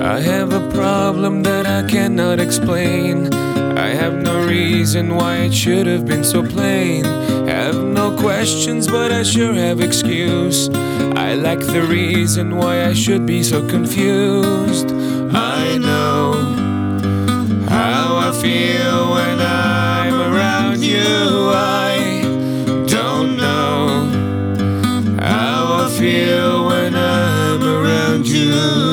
I have a problem that I cannot explain. I have no reason why it should have been so plain. Have no questions, but I sure have excuse. I lack the reason why I should be so confused. I know how I feel when I'm around you. I don't know how I feel when I'm around you.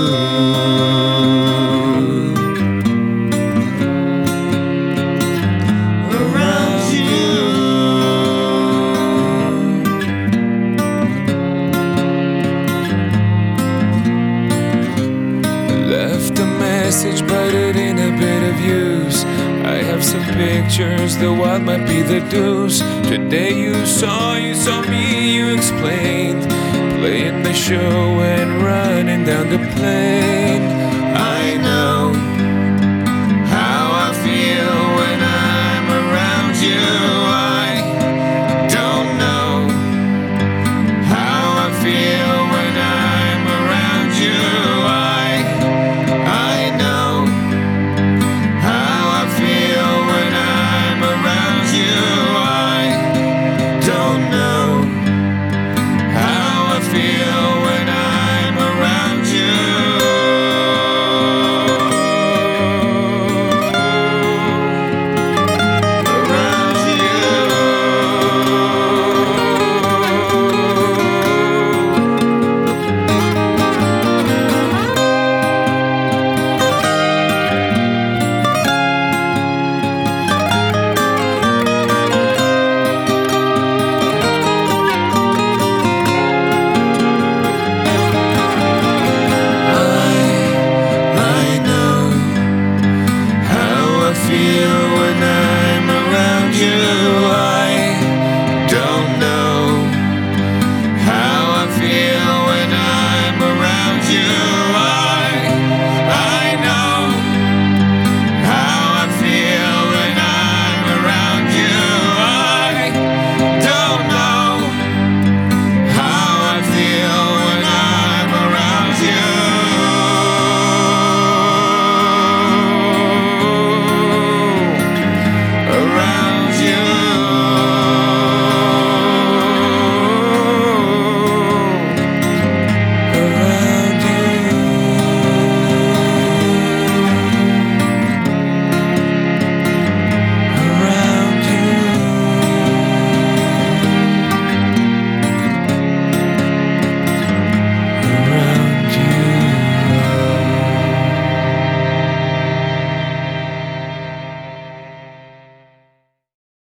Left a message, but it ain't a bit of use. I have some pictures, the wild might be the deuce. Today you saw me, you explained. Playing the show and running down the plane.